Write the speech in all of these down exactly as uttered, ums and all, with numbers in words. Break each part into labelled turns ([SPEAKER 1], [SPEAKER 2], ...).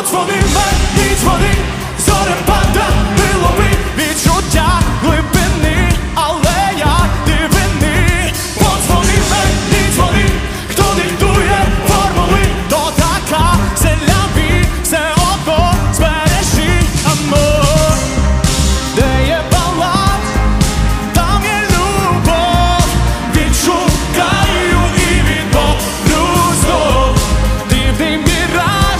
[SPEAKER 1] Подзвони мені, дзвони, зорепада, вилови відчуття глибини, алея дивини. Подзвони мені, дзвони, хто диктує формули, то така селяві, все одно збережи амор. Де є баланс, там є любов, відшукаю і відновлю знов. Дивний міраж,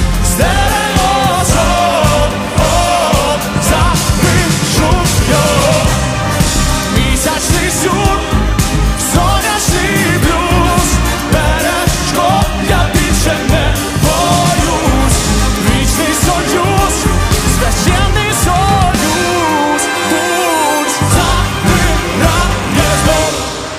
[SPEAKER 1] стереозон, от, запишу його. Місячний сюр, сонячний блюз, бережко, я більше не боюсь. Вічний союз, священний союз, путь забирає знов.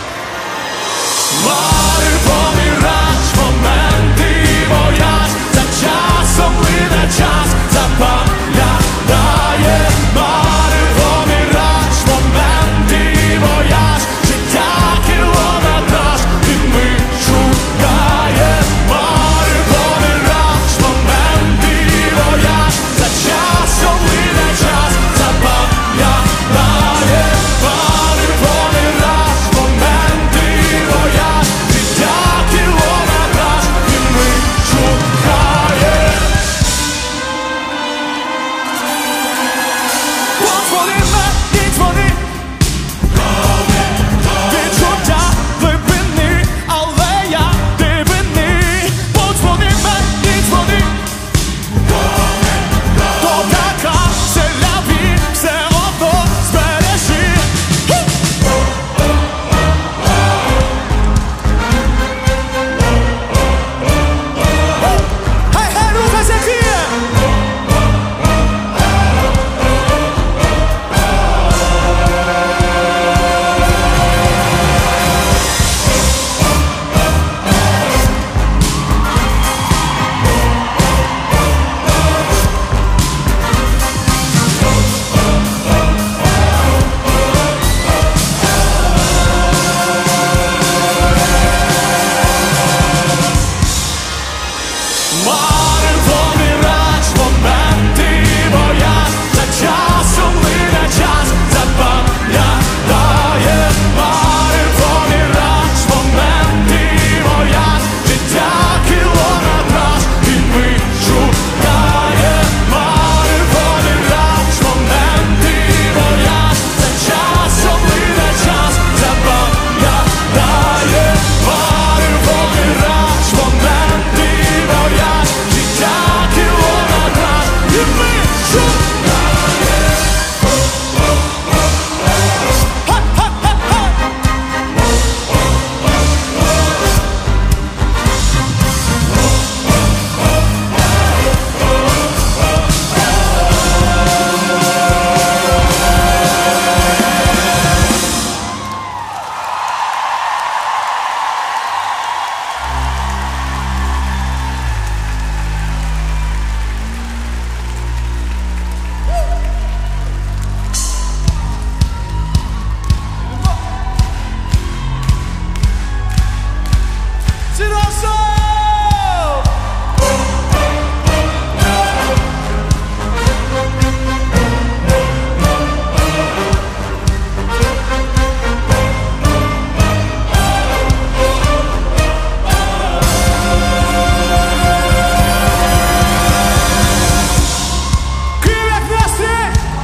[SPEAKER 1] Марево, міраж, моменти, вояж, за часом плине час, запам'ятає. Марево, міраж, моменти, вояж, життя кілометраж, і ми шукає. Марево, міраж, моменти, вояж, за часом плине час, запам'ятає. Марево, міраж, моменти, вояж, життя кілометраж, і ми шукає. Подзвони мені, дзвони, відчуття глибини, алея дивини. Подзвони мені, дзвони, то така селяві, все одно збережи. Хай-хай, рухайся, Кія! Марево, міраж, моменти, вояж, за часом плине час, запам'ятає. Марево, міраж, моменти, вояж, життя кілометраж, і ми шукає. Марево, міраж, моменти, вояж, за часом плине час, запам'ятає. Марево, міраж, моменти, вояж, життя кілометраж, і ми шукає. Ха-ха-ха-ха! Сіроса! Київ як настрій!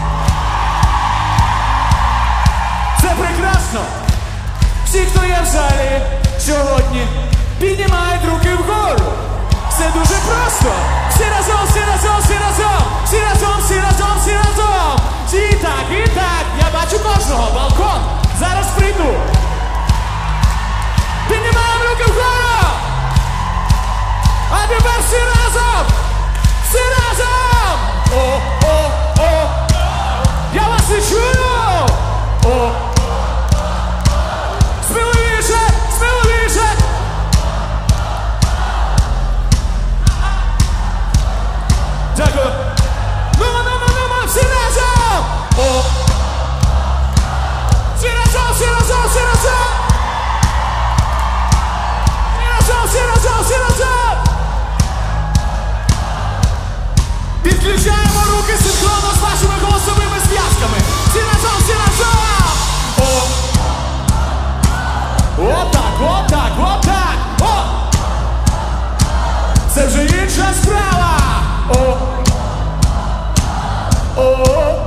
[SPEAKER 1] Це прекрасно! Всі, хто є в залі сьогодні, піднімають руки вгору. Все дуже просто. Всі разом, всі разом, всі разом, всі разом, всі разом, всі разом. Всі і так, і так. Я бачу кожного. Балкон. Зараз прийду. Піднімаємо руки вгору. А тепер всі разом. Всі разом. О, о, о. Я вас не чую. О. Сміливіше, сміливіше. Дякую. Ну, ну, ну, ну, ну, всі разом. О. Всі разом, всі разом, всі разом. Всі разом, всі разом, всі разом. руки синхронно з вашими голосовими зв'язками. Всі разом, всі разом! О! Отак, отак, отак! О! Це вже інша справа! О! О!